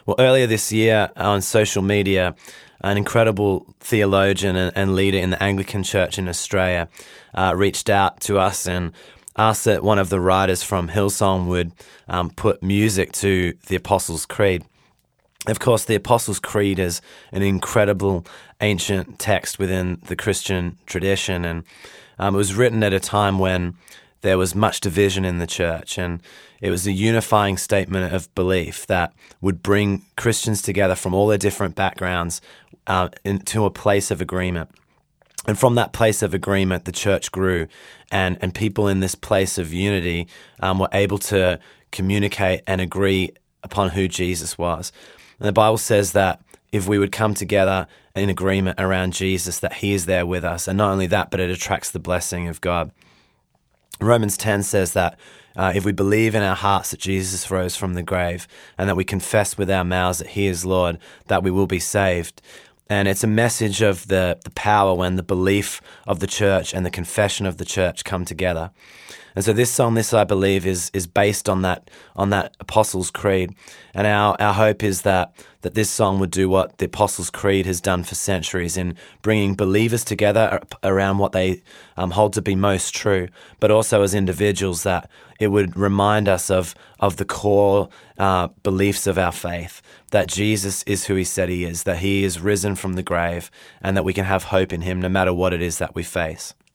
Well, earlier this year on social media, an incredible theologian and leader in the Anglican Church in Australia reached out to us and asked that one of the writers from Hillsong would put music to the Apostles' Creed. Of course, the Apostles' Creed is an incredible ancient text within the Christian tradition, and it was written at a time when there was much division in the church, and it was a unifying statement of belief that would bring Christians together from all their different backgrounds into a place of agreement. And from that place of agreement, the church grew, and people in this place of unity were able to communicate and agree upon who Jesus was. And the Bible says that if we would come together in agreement around Jesus, that he is there with us. And not only that, but it attracts the blessing of God. Romans 10 says that if we believe in our hearts that Jesus rose from the grave and that we confess with our mouths that he is Lord, that we will be saved. And it's a message of the power when the belief of the church and the confession of the church come together. And so this song, I believe, is based on that Apostles' Creed. And our hope is that this song would do what the Apostles' Creed has done for centuries in bringing believers together around what they hold to be most true, but also as individuals that it would remind us of the core beliefs of our faith, that Jesus is who he said he is, that he is risen from the grave, and that we can have hope in him no matter what it is that we face.